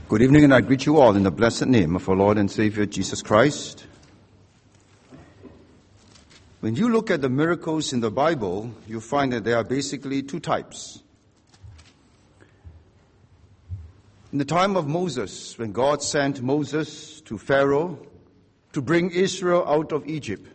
Good evening, and I greet you all in the blessed name of our Lord and Savior Jesus Christ. When you look at the miracles in the Bible, you find that there are basically two types. In the time of Moses, when God sent Moses to Pharaoh to bring Israel out of Egypt,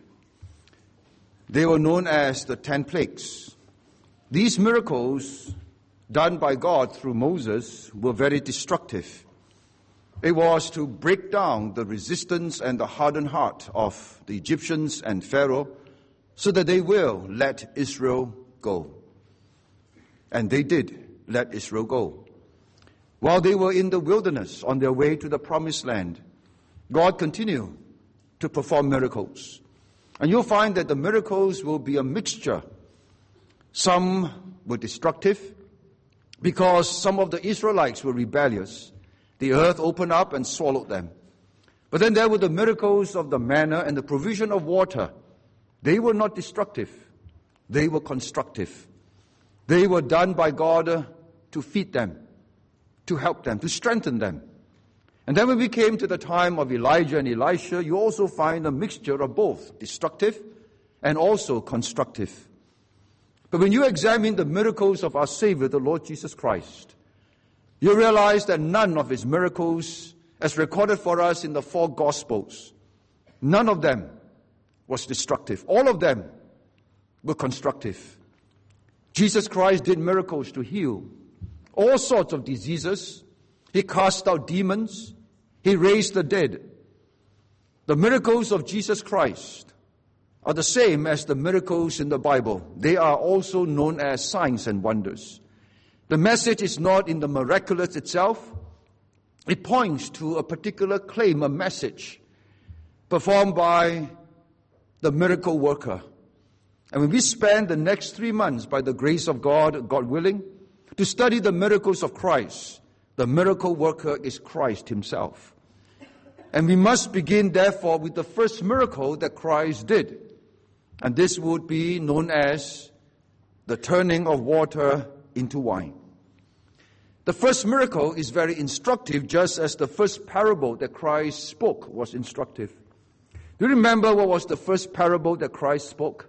they were known as the 10 plagues. These miracles done by God through Moses were very destructive. It was to break down the resistance and the hardened heart of the Egyptians and Pharaoh so that they will let Israel go. And they did let Israel go. While they were in the wilderness on their way to the promised land, God continued to perform miracles. And you'll find that the miracles will be a mixture. Some were destructive because some of the Israelites were rebellious. The earth opened up and swallowed them. But then there were the miracles of the manna and the provision of water. They were not destructive. They were constructive. They were done by God to feed them, to help them, to strengthen them. And then when we came to the time of Elijah and Elisha, you also find a mixture of both destructive and also constructive. But when you examine the miracles of our Savior, the Lord Jesus Christ, you realize that none of his miracles, as recorded for us in the 4 Gospels, none of them was destructive. All of them were constructive. Jesus Christ did miracles to heal all sorts of diseases. He cast out demons. He raised the dead. The miracles of Jesus Christ are the same as the miracles in the Bible. They are also known as signs and wonders. The message is not in the miraculous itself. It points to a particular claim, a message performed by the miracle worker. And when we spend the next 3 months, by the grace of God, God willing, to study the miracles of Christ, the miracle worker is Christ himself. And we must begin, therefore, with the first miracle that Christ did. And this would be known as the turning of water into wine. The first miracle is very instructive, just as the first parable that Christ spoke was instructive. Do you remember what was the first parable that Christ spoke?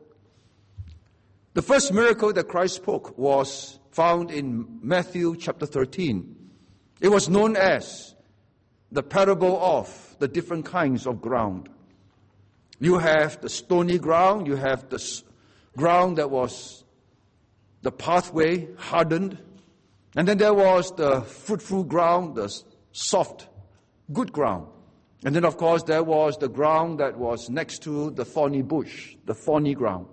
The first miracle that Christ spoke was found in Matthew chapter 13. It was known as the parable of the different kinds of ground. You have the stony ground, you have the ground that was the pathway, hardened. And then there was the fruitful ground, the soft, good ground. And then, of course, there was the ground that was next to the thorny bush, the thorny ground.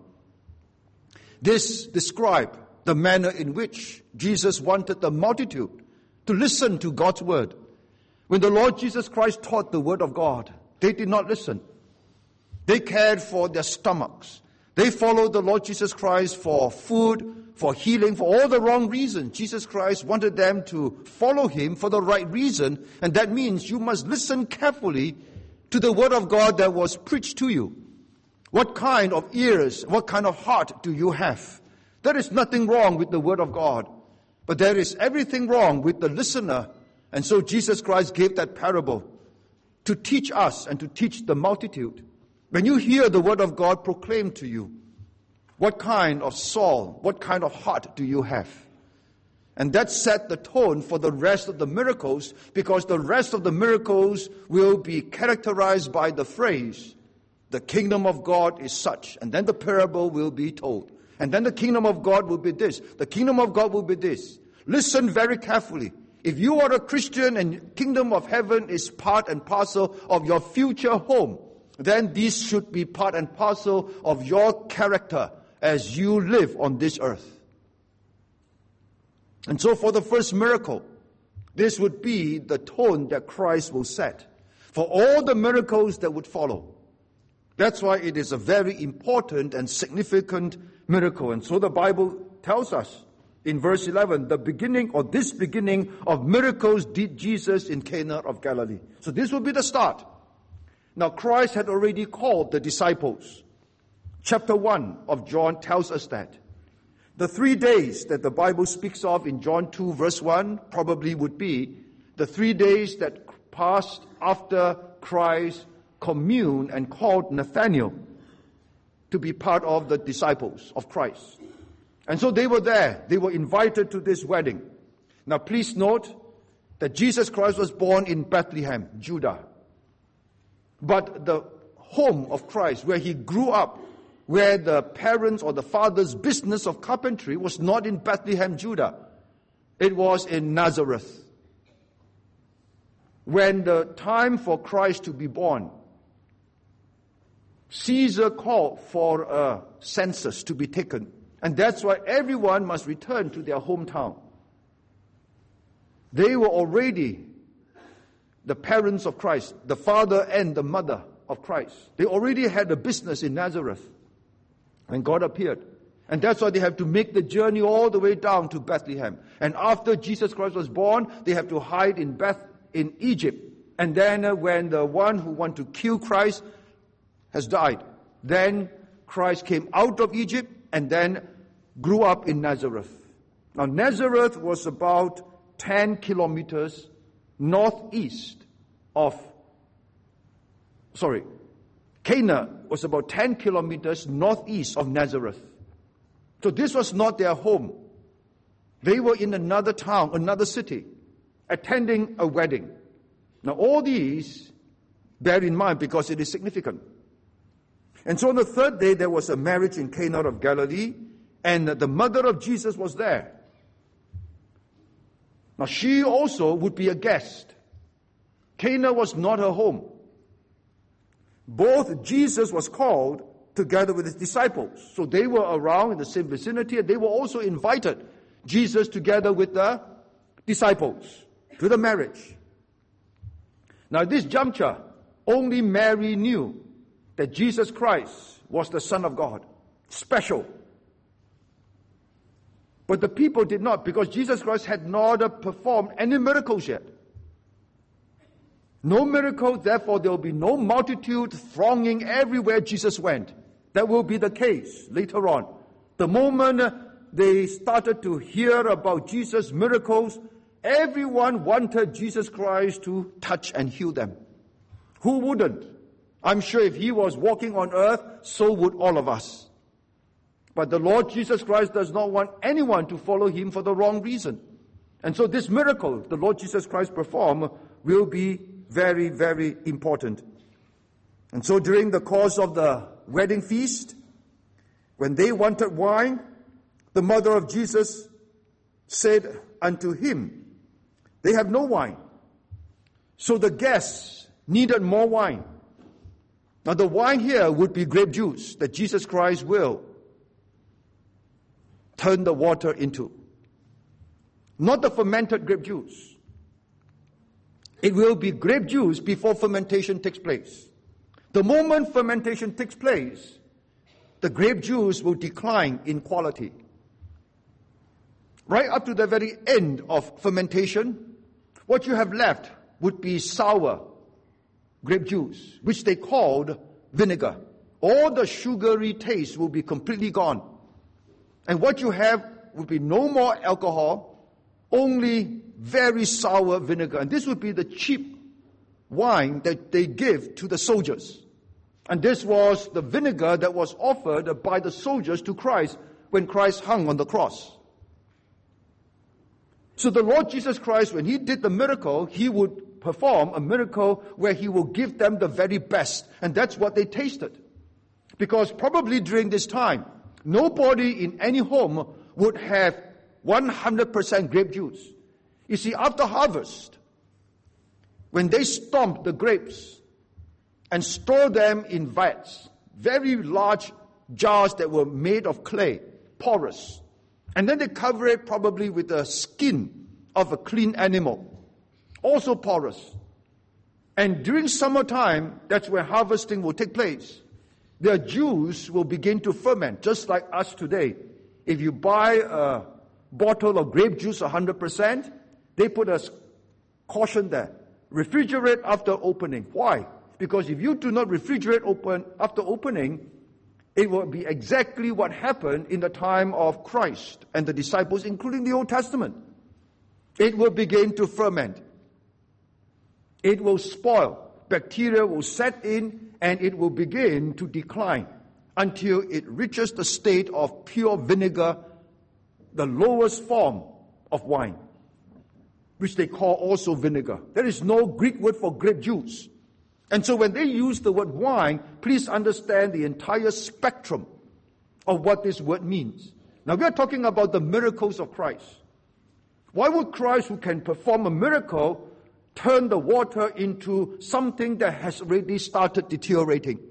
This described the manner in which Jesus wanted the multitude to listen to God's word. When the Lord Jesus Christ taught the word of God, they did not listen. They cared for their stomachs. They followed the Lord Jesus Christ for food, for healing, for all the wrong reasons. Jesus Christ wanted them to follow him for the right reason, and that means you must listen carefully to the word of God that was preached to you. What kind of ears, what kind of heart do you have? There is nothing wrong with the word of God, but there is everything wrong with the listener. And so Jesus Christ gave that parable to teach us and to teach the multitude. When you hear the word of God proclaimed to you, what kind of soul, what kind of heart do you have? And that set the tone for the rest of the miracles, because the rest of the miracles will be characterized by the phrase, the kingdom of God is such. And then the parable will be told. And then the kingdom of God will be this. The kingdom of God will be this. Listen very carefully. If you are a Christian and kingdom of heaven is part and parcel of your future home, then this should be part and parcel of your character as you live on this earth. And so for the first miracle, this would be the tone that Christ will set for all the miracles that would follow. That's why it is a very important and significant miracle. And so the Bible tells us in verse 11, this beginning of miracles did Jesus in Cana of Galilee. So this will be the start. Now Christ had already called the disciples. Chapter 1 of John tells us that. The 3 days that the Bible speaks of in John 2 verse 1 probably would be the 3 days that passed after Christ communed and called Nathanael to be part of the disciples of Christ. And so they were there. They were invited to this wedding. Now please note that Jesus Christ was born in Bethlehem, Judah. But the home of Christ, where he grew up, where the parents or the father's business of carpentry was not in Bethlehem, Judah. It was in Nazareth. When the time for Christ to be born, Caesar called for a census to be taken. And that's why everyone must return to their hometown. They were already the parents of Christ, the father and the mother of Christ. They already had a business in Nazareth when God appeared. And that's why they have to make the journey all the way down to Bethlehem. And after Jesus Christ was born, they have to hide in Egypt. And then when the one who wanted to kill Christ has died, then Christ came out of Egypt and then grew up in Nazareth. Now Nazareth was about 10 kilometers northeast of, Cana was about 10 kilometers northeast of Nazareth. So this was not their home. They were in another town, another city, attending a wedding. Now all these, bear in mind because it is significant. And so on the third day there was a marriage in Cana of Galilee, and the mother of Jesus was there. Now she also would be a guest. Cana was not her home. Both Jesus was called together with his disciples. So they were around in the same vicinity, and they were also invited, Jesus together with the disciples, to the marriage. Now at this juncture, only Mary knew that Jesus Christ was the Son of God. Special. But the people did not, because Jesus Christ had not performed any miracles yet. No miracle, therefore there will be no multitude thronging everywhere Jesus went. That will be the case later on. The moment they started to hear about Jesus' miracles, everyone wanted Jesus Christ to touch and heal them. Who wouldn't? I'm sure if he was walking on earth, so would all of us. But the Lord Jesus Christ does not want anyone to follow him for the wrong reason. And so this miracle the Lord Jesus Christ performed will be very, very important. And so during the course of the wedding feast, when they wanted wine, the mother of Jesus said unto him, they have no wine. So the guests needed more wine. Now the wine here would be grape juice that Jesus Christ will turn the water into. Not the fermented grape juice. It will be grape juice before fermentation takes place. The moment fermentation takes place, the grape juice will decline in quality. Right up to the very end of fermentation, what you have left would be sour grape juice, which they called vinegar. All the sugary taste will be completely gone. And what you have would be no more alcohol, only very sour vinegar. And this would be the cheap wine that they give to the soldiers. And this was the vinegar that was offered by the soldiers to Christ when Christ hung on the cross. So the Lord Jesus Christ, when he did the miracle, he would perform a miracle where he will give them the very best. And that's what they tasted. Because probably during this time, nobody in any home would have 100% grape juice. You see, after harvest, when they stomp the grapes and store them in vats, very large jars that were made of clay, porous, and then they cover it probably with the skin of a clean animal, also porous. And during summertime, that's where harvesting will take place. Their juice will begin to ferment, just like us today. If you buy a bottle of grape juice 100%, they put a caution there. Refrigerate after opening. Why? Because if you do not refrigerate after opening, it will be exactly what happened in the time of Christ and the disciples, including the Old Testament. It will begin to ferment. it will spoil. Bacteria will set in and it will begin to decline until it reaches the state of pure vinegar, the lowest form of wine, which they call also vinegar. There is no Greek word for grape juice. And so when they use the word wine, please understand the entire spectrum of what this word means. Now we are talking about the miracles of Christ. Why would Christ, who can perform a miracle, turn the water into something that has already started deteriorating?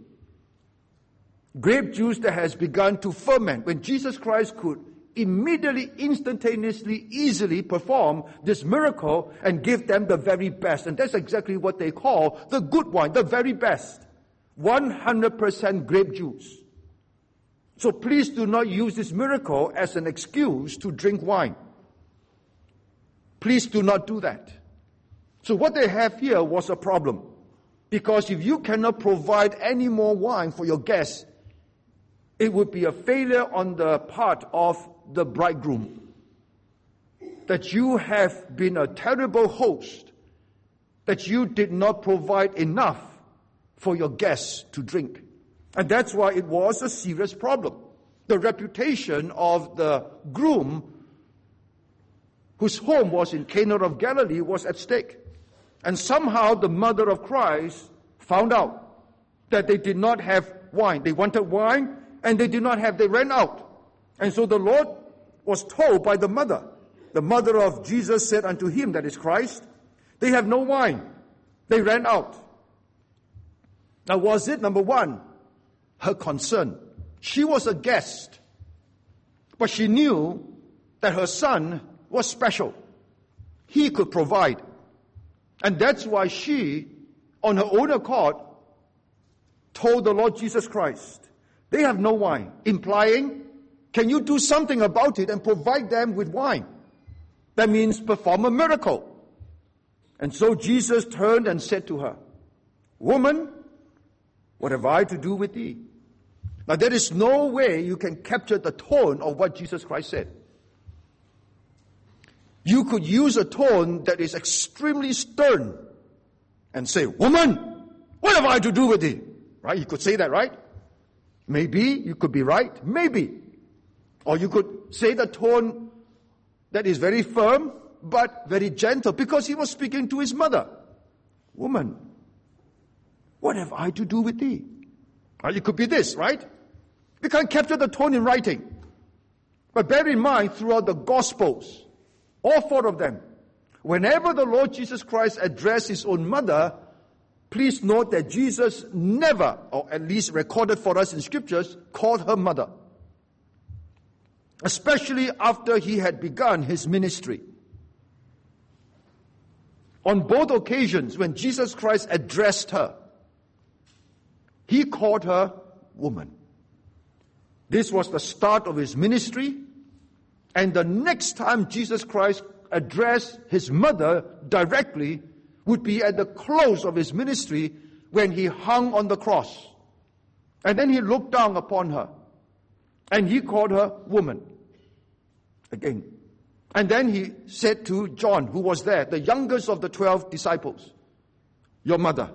Grape juice that has begun to ferment, when Jesus Christ could immediately, instantaneously, easily perform this miracle and give them the very best. And that's exactly what they call the good wine, the very best. 100% grape juice. So please do not use this miracle as an excuse to drink wine. Please do not do that. So what they have here was a problem. Because if you cannot provide any more wine for your guests, it would be a failure on the part of the bridegroom. That you have been a terrible host, that you did not provide enough for your guests to drink. And that's why it was a serious problem. The reputation of the groom, whose home was in Cana of Galilee, was at stake. And somehow the mother of Christ found out that they did not have wine. They wanted wine, and they did not have, they ran out. And so the Lord was told by the mother of Jesus said unto him, that is Christ, they have no wine. They ran out. Now was it, number one, her concern? She was a guest, but she knew that her son was special. He could provide. And that's why she, on her own accord, told the Lord Jesus Christ, they have no wine, implying, can you do something about it and provide them with wine? That means perform a miracle. And so Jesus turned and said to her, woman, what have I to do with thee? Now there is no way you can capture the tone of what Jesus Christ said. You could use a tone that is extremely stern and say, woman, what have I to do with thee? Right? You could say that, right? Maybe you could be right. Maybe. Or you could say the tone that is very firm but very gentle, because he was speaking to his mother. Woman, what have I to do with thee? It could be this, right? We can't capture the tone in writing. But bear in mind, throughout the Gospels, all four of them, whenever the Lord Jesus Christ addressed his own mother, please note that Jesus never, or at least recorded for us in scriptures, called her mother. Especially after he had begun his ministry. On both occasions, when Jesus Christ addressed her, he called her woman. This was the start of his ministry, and the next time Jesus Christ addressed his mother directly would be at the close of his ministry, when he hung on the cross. And then he looked down upon her, and he called her woman again. And then he said to John, who was there, the youngest of the 12 disciples, your mother.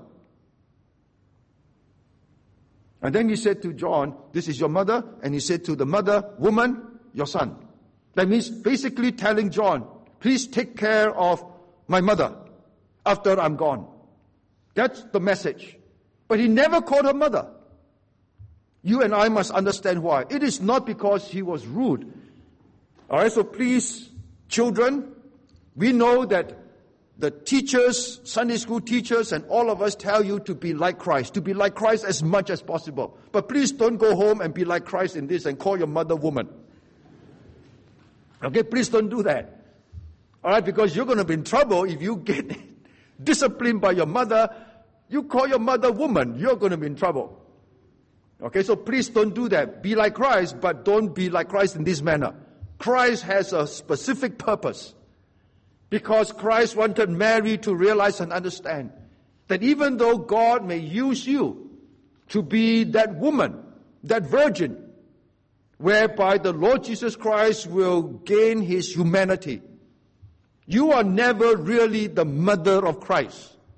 And then he said to John, this is your mother. And he said to the mother, woman, your son. That means basically telling John, please take care of my mother after I'm gone. That's the message. But he never called her mother. You and I must understand why. It is not because he was rude. All right, so please, children, we know that the teachers, Sunday school teachers, and all of us tell you to be like Christ as much as possible. But please don't go home and be like Christ in this and call your mother woman. Okay, please don't do that. All right, because you're going to be in trouble if you get disciplined by your mother. You call your mother woman, you're going to be in trouble. Okay, so please don't do that. Be like Christ, but don't be like Christ in this manner. Christ has a specific purpose. Because Christ wanted Mary to realize and understand that even though God may use you to be that woman, that virgin, whereby the Lord Jesus Christ will gain his humanity, you are never really the mother of Christ.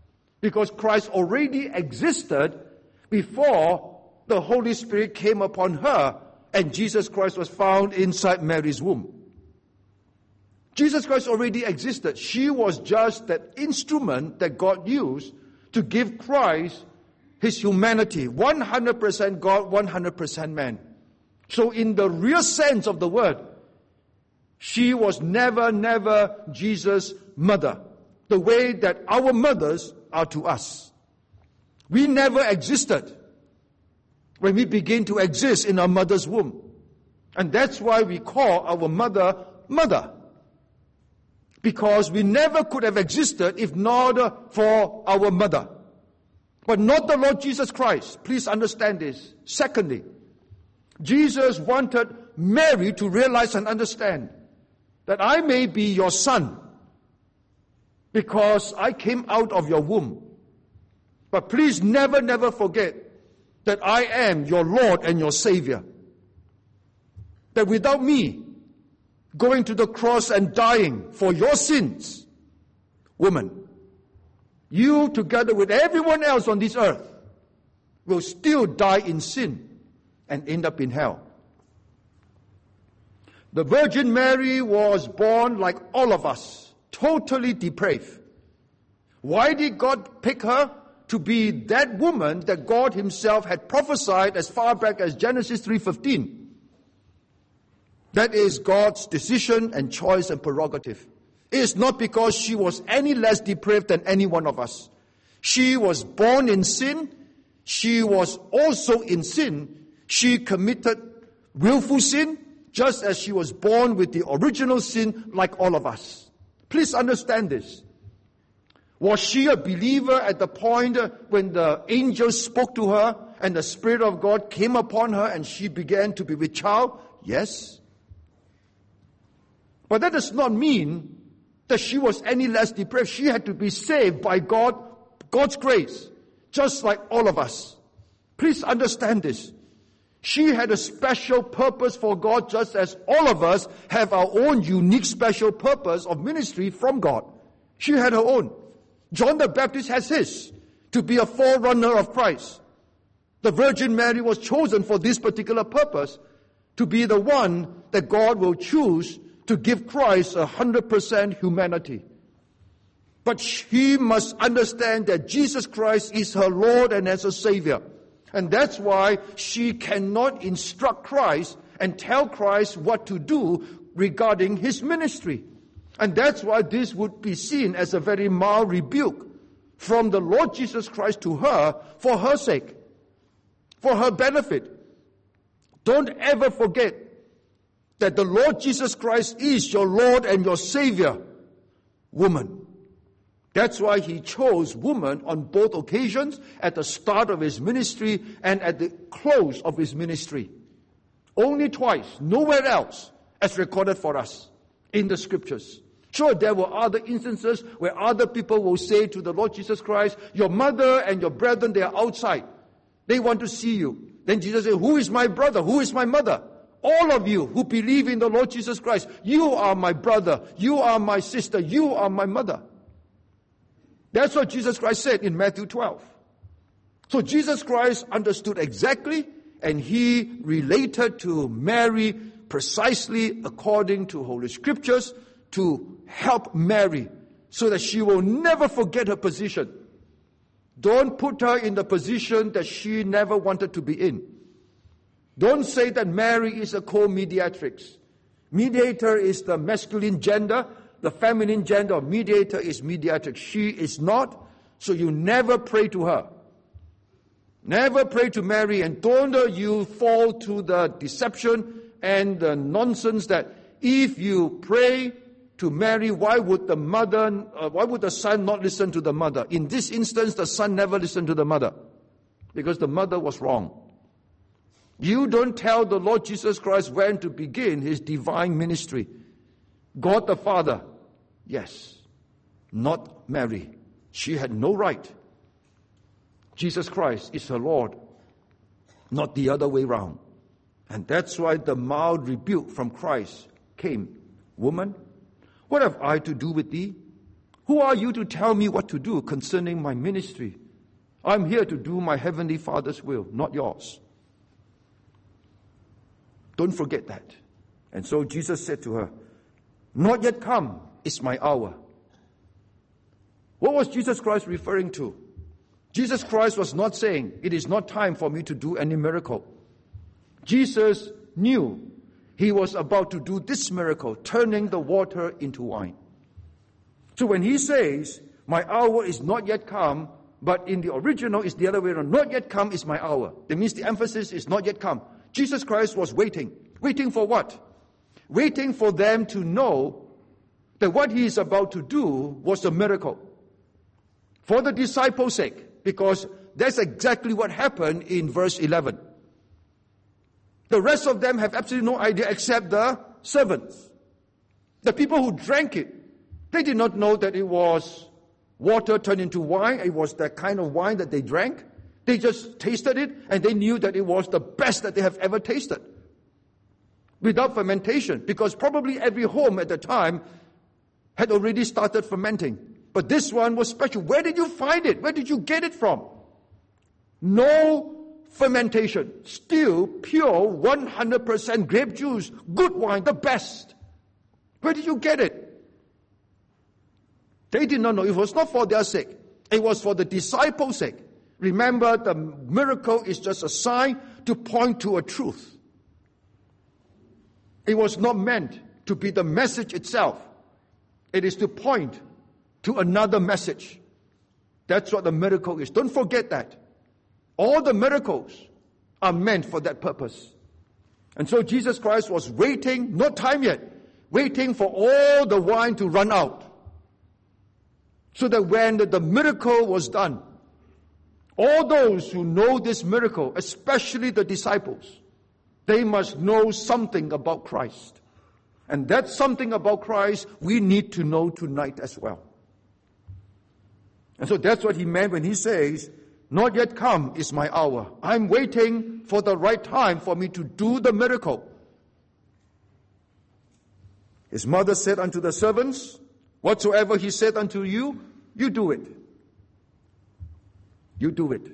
because Christ already existed before the Holy Spirit came upon her and Jesus Christ was found inside Mary's womb. Jesus Christ already existed. She was just that instrument that God used to give Christ his humanity, 100% God, 100% man. So in the real sense of the word, she was never Jesus' mother, the way that our mothers are to us. We never existed when we begin to exist in our mother's womb. And that's why we call our mother, mother. Because we never could have existed if not for our mother. But not the Lord Jesus Christ. Please understand this. Secondly, Jesus wanted Mary to realize and understand that I may be your son because I came out of your womb. But please never forget that I am your Lord and your Savior. That without me going to the cross and dying for your sins, woman, you together with everyone else on this earth will still die in sin and end up in hell. The Virgin Mary was born like all of us, totally depraved. Why did God pick her to be that woman that God himself had prophesied as far back as Genesis 3:15? That is God's decision and choice and prerogative. It is not because she was any less depraved than any one of us. She was born in sin. She was also in sin. She committed willful sin, just as she was born with the original sin like all of us. Please understand this. Was she a believer at the point when the angel spoke to her and the Spirit of God came upon her and she began to be with child? Yes. But that does not mean that she was any less depraved. She had to be saved by God's grace, just like all of us. Please understand this. She had a special purpose for God, just as all of us have our own unique special purpose of ministry from God. She had her own. John the Baptist has his, to be a forerunner of Christ. The Virgin Mary was chosen for this particular purpose, to be the one that God will choose to give Christ 100% humanity. But she must understand that Jesus Christ is her Lord and as a Savior. And that's why she cannot instruct Christ and tell Christ what to do regarding his ministry. And that's why this would be seen as a very mild rebuke from the Lord Jesus Christ to her for her sake, for her benefit. Don't ever forget that the Lord Jesus Christ is your Lord and your Savior, woman. That's why he chose woman on both occasions, at the start of his ministry and at the close of his ministry. Only twice, nowhere else, as recorded for us in the scriptures. Sure, there were other instances where other people will say to the Lord Jesus Christ, your mother and your brethren, they are outside. They want to see you. Then Jesus said, who is my brother? Who is my mother? All of you who believe in the Lord Jesus Christ, you are my brother, you are my sister, you are my mother. That's what Jesus Christ said in Matthew 12. So Jesus Christ understood exactly, and he related to Mary precisely according to Holy Scriptures to help Mary so that she will never forget her position. Don't put her in the position that she never wanted to be in. Don't say that Mary is a co-mediatrix. Mediator is the masculine gender. The feminine gender of mediator is mediatrix. She is not. So you never pray to her. Never pray to Mary, and don't you fall to the deception and the nonsense that if you pray to Mary, why would the son not listen to the mother? In this instance, the son never listened to the mother because the mother was wrong. You don't tell the Lord Jesus Christ when to begin his divine ministry. God the Father, yes, not Mary. She had no right. Jesus Christ is her Lord, not the other way round. And that's why the mild rebuke from Christ came. Woman, what have I to do with thee? Who are you to tell me what to do concerning my ministry? I'm here to do my heavenly Father's will, not yours. Don't forget that. And so Jesus said to her, not yet come is my hour. What was Jesus Christ referring to? Jesus Christ was not saying, it is not time for me to do any miracle. Jesus knew he was about to do this miracle, turning the water into wine. So when he says, my hour is not yet come, but in the original it's the other way around. Not yet come is my hour. That means the emphasis is not yet come. Jesus Christ was waiting. Waiting for what? Waiting for them to know that what he is about to do was a miracle. For the disciples' sake, because that's exactly what happened in verse 11. The rest of them have absolutely no idea except the servants. The people who drank it, they did not know that it was water turned into wine. It was that kind of wine that they drank. They just tasted it and they knew that it was the best that they have ever tasted. Without fermentation, because probably every home at the time had already started fermenting. But this one was special. Where did you find it? Where did you get it from? No fermentation. Still pure 100% grape juice. Good wine, the best. Where did you get it? They did not know. It was not for their sake. It was for the disciples' sake. Remember, the miracle is just a sign to point to a truth. It was not meant to be the message itself. It is to point to another message. That's what the miracle is. Don't forget that. All the miracles are meant for that purpose. And so Jesus Christ was waiting, not time yet, waiting for all the wine to run out. So that when the miracle was done, all those who know this miracle, especially the disciples, they must know something about Christ. And that something about Christ we need to know tonight as well. And so that's what he meant when he says, not yet come is my hour. I'm waiting for the right time for me to do the miracle. His mother said unto the servants, whatsoever he said unto you, you do it. You do it.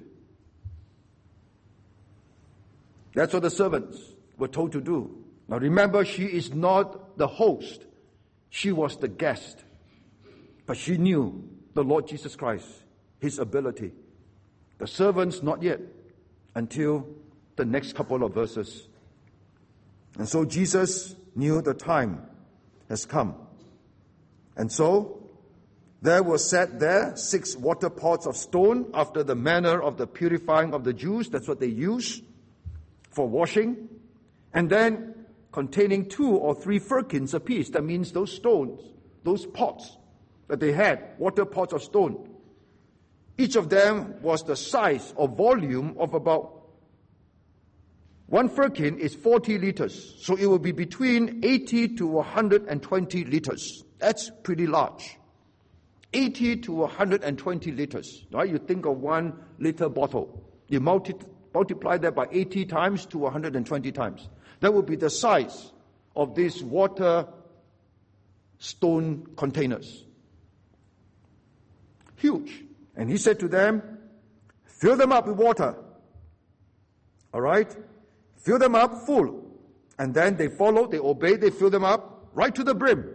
That's what the servants were told to do. Now remember, she is not the host. She was the guest. But she knew the Lord Jesus Christ, his ability. The servants, not yet, until the next couple of verses. And so Jesus knew the time has come. And so there were set there 6 water pots of stone after the manner of the purifying of the Jews. That's what they use for washing. And then containing 2 or 3 firkins apiece. That means those stones, those pots that they had, water pots of stone. Each of them was the size or volume of about 1 firkin is 40 liters. So it will be between 80 to 120 liters. That's pretty large. 80 to 120 liters. Right? You think of 1 liter bottle. You multiply that by 80 times to 120 times. That would be the size of these water stone containers. Huge. And he said to them, fill them up with water. All right? Fill them up full. And then they followed, they obeyed, they filled them up right to the brim.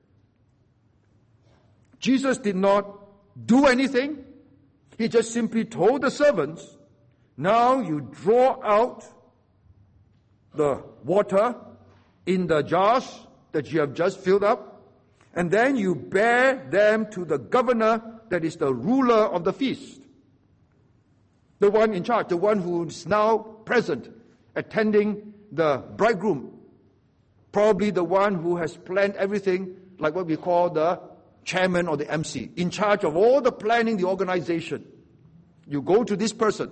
Jesus did not do anything. He just simply told the servants, now you draw out the water in the jars that you have just filled up, and then you bear them to the governor, that is the ruler of the feast. The one in charge, the one who is now present, attending the bridegroom. Probably the one who has planned everything, like what we call the chairman or the MC, in charge of all the planning, the organization. You go to this person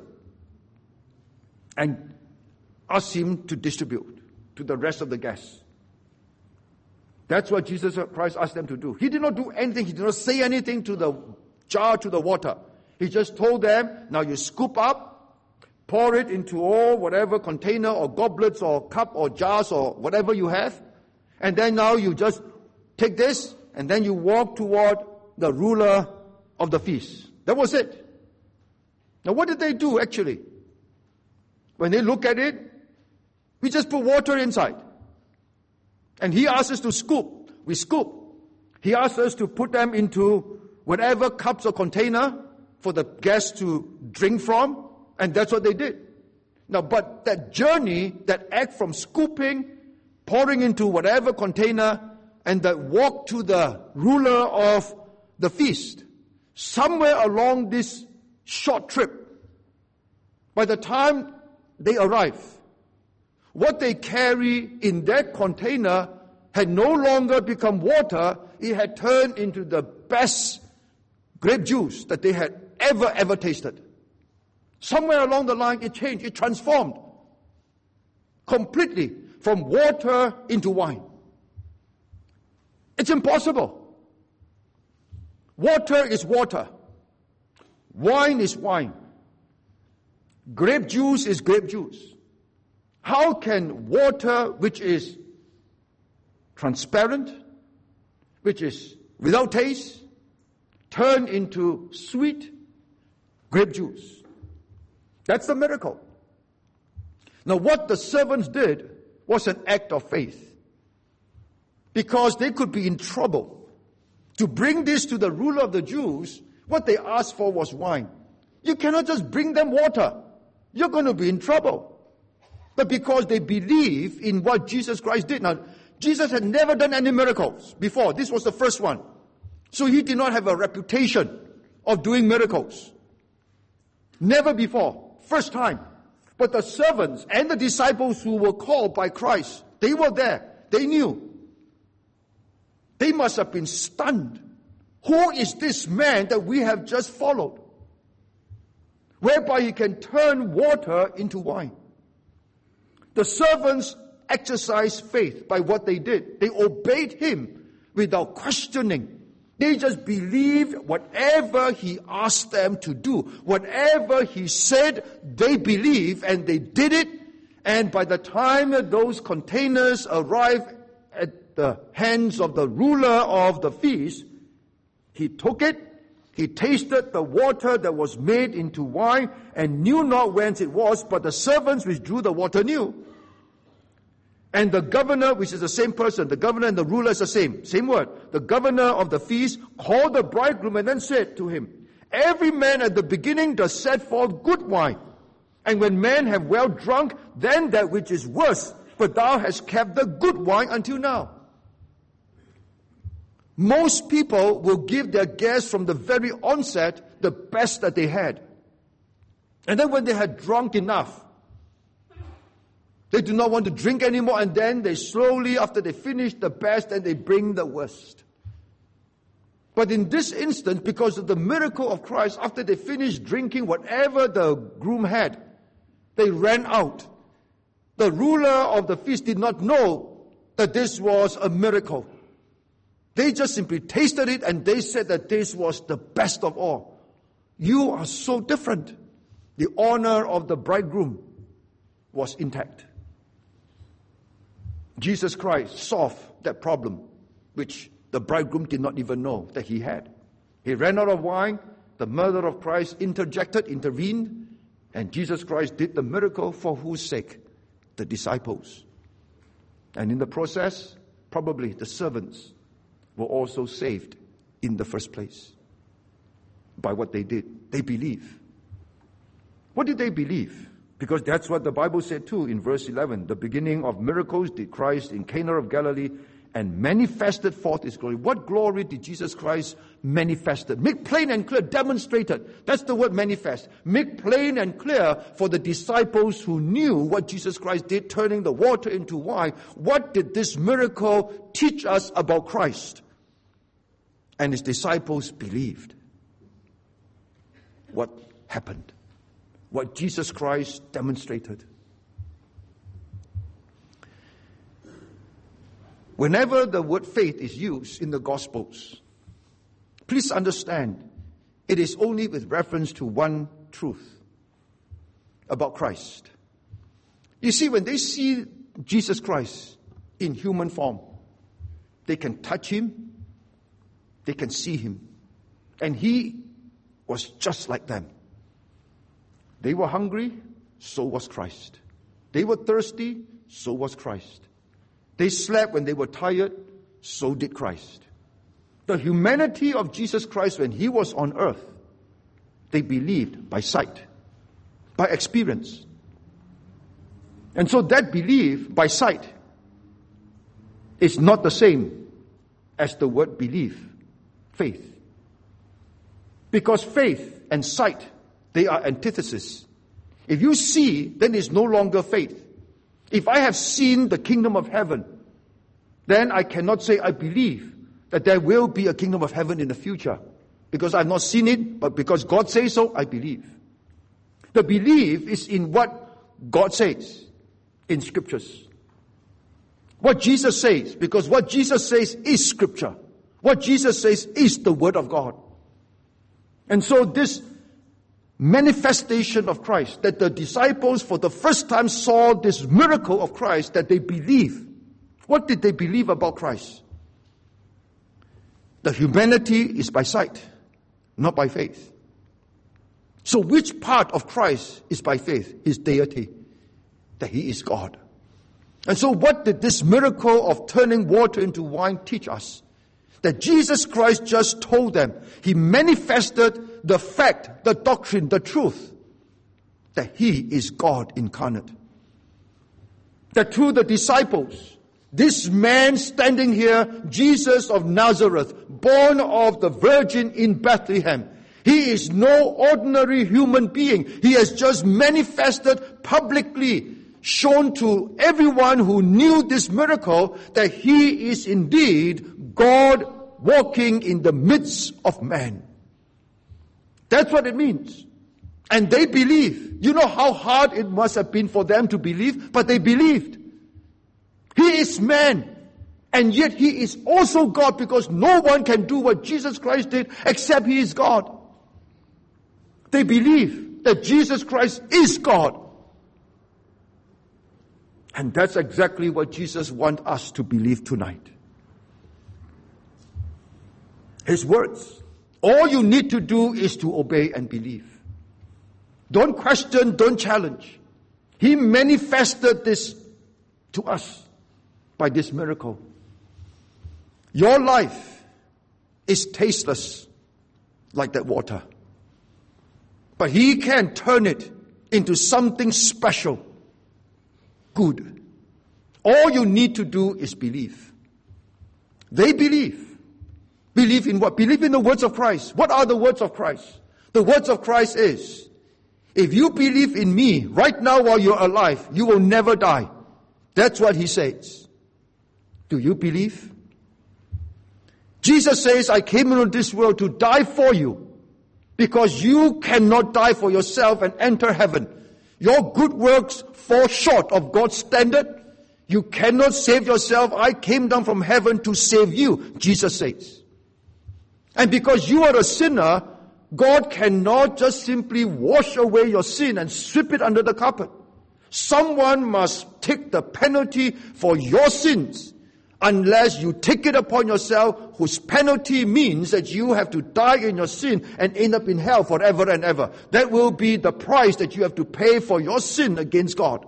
and ask him to distribute to the rest of the guests. That's what Jesus Christ asked them to do. He did not do anything. He did not say anything to the jar, to the water. He just told them, now you scoop up, pour it into all whatever container or goblets or cup or jars or whatever you have. And then now you just take this and then you walk toward the ruler of the feast. That was it. Now what did they do actually? When they look at it, we just put water inside. And he asks us to scoop. We scoop. He asks us to put them into whatever cups or container for the guests to drink from. And that's what they did. Now, but that journey, that act from scooping, pouring into whatever container, and that walk to the ruler of the feast, somewhere along this short trip, by the time they arrive, what they carry in that container had no longer become water. It had turned into the best grape juice that they had ever tasted. Somewhere along the line, it changed. It transformed completely from water into wine. It's impossible. Water is water. Wine is wine. Grape juice is grape juice. How can water, which is transparent, which is without taste, turn into sweet grape juice? That's the miracle. Now what the servants did was an act of faith. Because they could be in trouble. To bring this to the ruler of the Jews, what they asked for was wine. You cannot just bring them water. You're going to be in trouble. But because they believe in what Jesus Christ did. Now, Jesus had never done any miracles before. This was the first one. So he did not have a reputation of doing miracles. Never before. First time. But the servants and the disciples who were called by Christ, they were there. They knew. They must have been stunned. Who is this man that we have just followed? Whereby he can turn water into wine. The servants exercised faith by what they did. They obeyed him without questioning. They just believed whatever he asked them to do. Whatever he said, they believed and they did it. And by the time that those containers arrived at the hands of the ruler of the feast, he took it, he tasted the water that was made into wine and knew not whence it was, but the servants which drew the water knew. And the governor, which is the same person, the governor and the ruler is the same word. The governor of the feast called the bridegroom and then said to him, every man at the beginning does set forth good wine. And when men have well drunk, then that which is worse, but thou hast kept the good wine until now. Most people will give their guests from the very onset the best that they had. And then when they had drunk enough, they do not want to drink anymore, and then they slowly, after they finish the best, then they bring the worst. But in this instance, because of the miracle of Christ, after they finished drinking whatever the groom had, they ran out. The ruler of the feast did not know that this was a miracle. They just simply tasted it and they said that this was the best of all. You are so different. The honor of the bridegroom was intact. Jesus Christ solved that problem, which the bridegroom did not even know that he had. He ran out of wine. The mother of Christ intervened, and Jesus Christ did the miracle for whose sake? The disciples. And in the process, probably the servants were also saved in the first place by what they did. They believe. What did they believe? Because that's what the Bible said too in verse 11. The beginning of miracles did Christ in Cana of Galilee and manifested forth his glory. What glory did Jesus Christ manifested? Make plain and clear, demonstrated. That's the word manifest. Make plain and clear for the disciples who knew what Jesus Christ did, turning the water into wine. What did this miracle teach us about Christ? And his disciples believed. What happened? What Jesus Christ demonstrated. Whenever the word faith is used in the Gospels, please understand, it is only with reference to one truth about Christ. You see, when they see Jesus Christ in human form, they can touch him, they can see him, And he was just like them. They were hungry, so was Christ. They were thirsty, so was Christ. They slept when they were tired, so did Christ. The humanity of Jesus Christ when he was on earth, they believed by sight, by experience. And so that belief by sight is not the same as the word belief, faith. Because faith and sight, they are antithesis. If you see, then it's no longer faith. If I have seen the kingdom of heaven, then I cannot say I believe that there will be a kingdom of heaven in the future. Because I've not seen it, but because God says so, I believe. The belief is in what God says in scriptures. What Jesus says, because what Jesus says is scripture. What Jesus says is the word of God. And so this manifestation of Christ, that the disciples for the first time saw this miracle of Christ, that they believe. What did they believe about Christ? The humanity is by sight, not by faith. So which part of Christ is by faith? His deity, that he is God. And so what did this miracle of turning water into wine teach us? That Jesus Christ just told them. He manifested the fact, the doctrine, the truth, that he is God incarnate. That through the disciples, this man standing here, Jesus of Nazareth, born of the Virgin in Bethlehem, he is no ordinary human being. He has just manifested publicly, shown to everyone who knew this miracle that he is indeed God walking in the midst of man. That's what it means. And they believe. You know how hard it must have been for them to believe, but they believed. He is man, and yet he is also God, because no one can do what Jesus Christ did except he is God. They believe that Jesus Christ is God. And that's exactly what Jesus wants us to believe tonight. His words. All you need to do is to obey and believe. Don't question, don't challenge. He manifested this to us by this miracle. Your life is tasteless like that water. But he can turn it into something special, good. All you need to do is believe. They believe. Believe in what? Believe in the words of Christ. What are the words of Christ? The words of Christ is, if you believe in me right now while you're alive, you will never die. That's what he says. Do you believe? Jesus says, I came into this world to die for you, because you cannot die for yourself and enter heaven. Your good works fall short of God's standard. You cannot save yourself. I came down from heaven to save you, Jesus says. And because you are a sinner, God cannot just simply wash away your sin and sweep it under the carpet. Someone must take the penalty for your sins, unless you take it upon yourself, whose penalty means that you have to die in your sin and end up in hell forever and ever. That will be the price that you have to pay for your sin against God.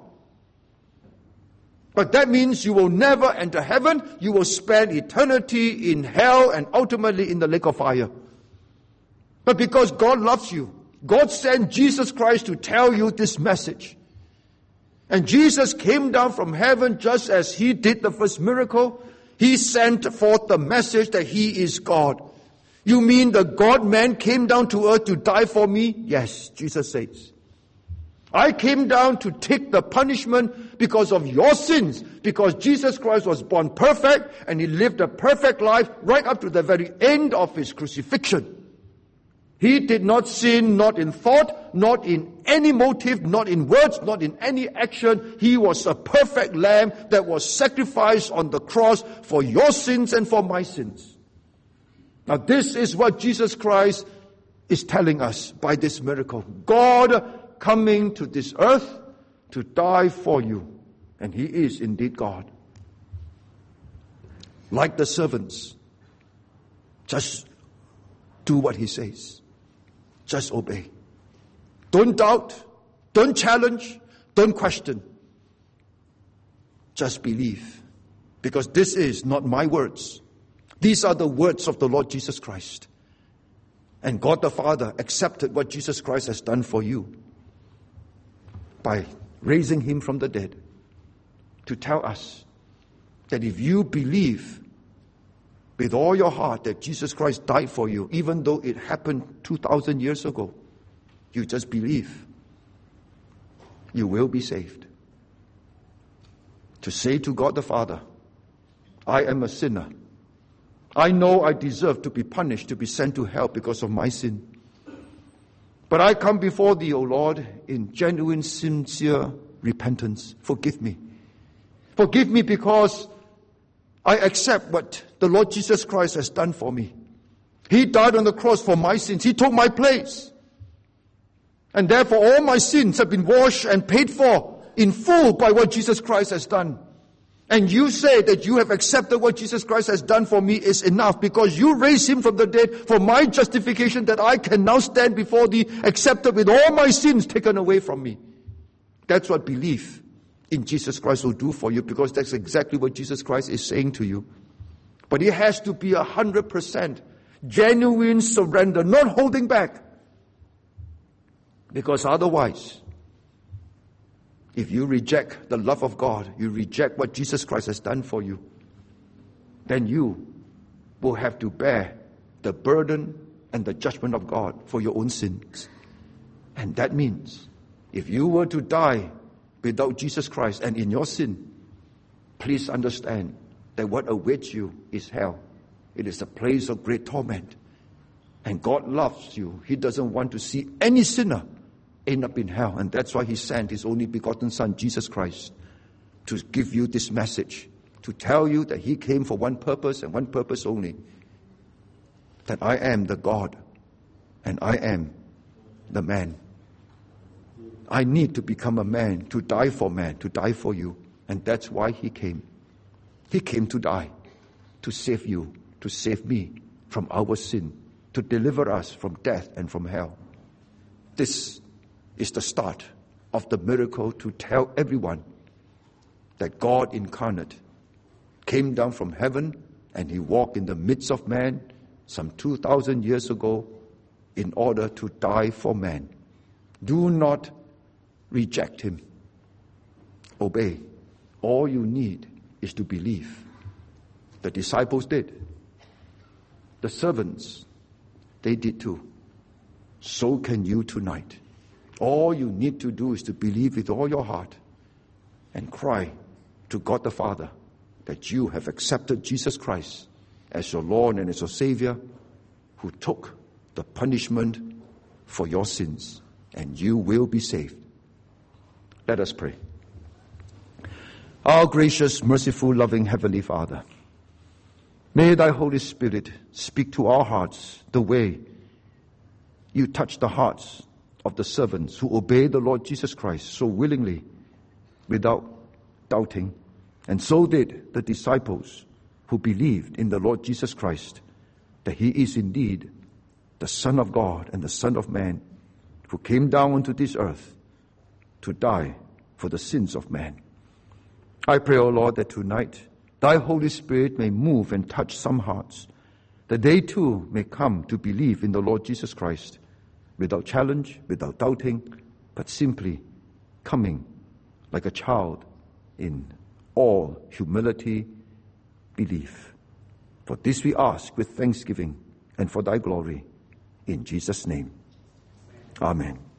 But that means you will never enter heaven. You will spend eternity in hell and ultimately in the lake of fire. But because God loves you, God sent Jesus Christ to tell you this message. And Jesus came down from heaven just as he did the first miracle. He sent forth the message that he is God. You mean the God-man came down to earth to die for me? Yes, Jesus says. I came down to take the punishment because of your sins, because Jesus Christ was born perfect and he lived a perfect life right up to the very end of his crucifixion. He did not sin, not in thought, not in any motive, not in words, not in any action. He was a perfect lamb that was sacrificed on the cross for your sins and for my sins. Now this is what Jesus Christ is telling us by this miracle. God coming to this earth to die for you. And he is indeed God. Like the servants, just do what he says. Just obey. Don't doubt. Don't challenge. Don't question. Just believe. Because this is not my words. These are the words of the Lord Jesus Christ. And God the Father accepted what Jesus Christ has done for you by raising him from the dead to tell us that if you believe with all your heart that Jesus Christ died for you, even though it happened 2,000 years ago, you just believe, you will be saved. To say to God the Father, I am a sinner. I know I deserve to be punished, to be sent to hell because of my sin. But I come before thee, O Lord, in genuine, sincere repentance. Forgive me. Forgive me because I accept what the Lord Jesus Christ has done for me. He died on the cross for my sins. He took my place. And therefore all my sins have been washed and paid for in full by what Jesus Christ has done. And you say that you have accepted what Jesus Christ has done for me is enough because you raised him from the dead for my justification, that I can now stand before thee accepted with all my sins taken away from me. That's what belief in Jesus Christ will do for you, because that's exactly what Jesus Christ is saying to you. But it has to be 100% genuine surrender, not holding back. Because otherwise, if you reject the love of God, you reject what Jesus Christ has done for you, then you will have to bear the burden and the judgment of God for your own sins. And that means if you were to die without Jesus Christ and in your sin, please understand that what awaits you is hell. It is a place of great torment. And God loves you. He doesn't want to see any sinner end up in hell. And that's why he sent his only begotten Son, Jesus Christ, to give you this message, to tell you that he came for one purpose and one purpose only, that I am the God and I am the man. I need to become a man, to die for man, to die for you. And that's why he came. He came to die, to save you, to save me from our sin, to deliver us from death and from hell. This is the start of the miracle to tell everyone that God incarnate came down from heaven and he walked in the midst of man some 2,000 years ago in order to die for man. Do not reject him. Obey. All you need is to believe. The disciples did. The servants, they did too. So can you tonight. All you need to do is to believe with all your heart and cry to God the Father that you have accepted Jesus Christ as your Lord and as your Savior, who took the punishment for your sins, and you will be saved. Let us pray. Our gracious, merciful, loving Heavenly Father, may thy Holy Spirit speak to our hearts the way you touch the hearts of the servants who obey the Lord Jesus Christ so willingly, without doubting. And so did the disciples who believed in the Lord Jesus Christ, that he is indeed the Son of God and the Son of Man, who came down onto this earth to die for the sins of man. I pray, O Lord, that tonight thy Holy Spirit may move and touch some hearts, that they too may come to believe in the Lord Jesus Christ, without challenge, without doubting, but simply coming like a child in all humility, belief. For this we ask with thanksgiving and for thy glory, in Jesus' name. Amen.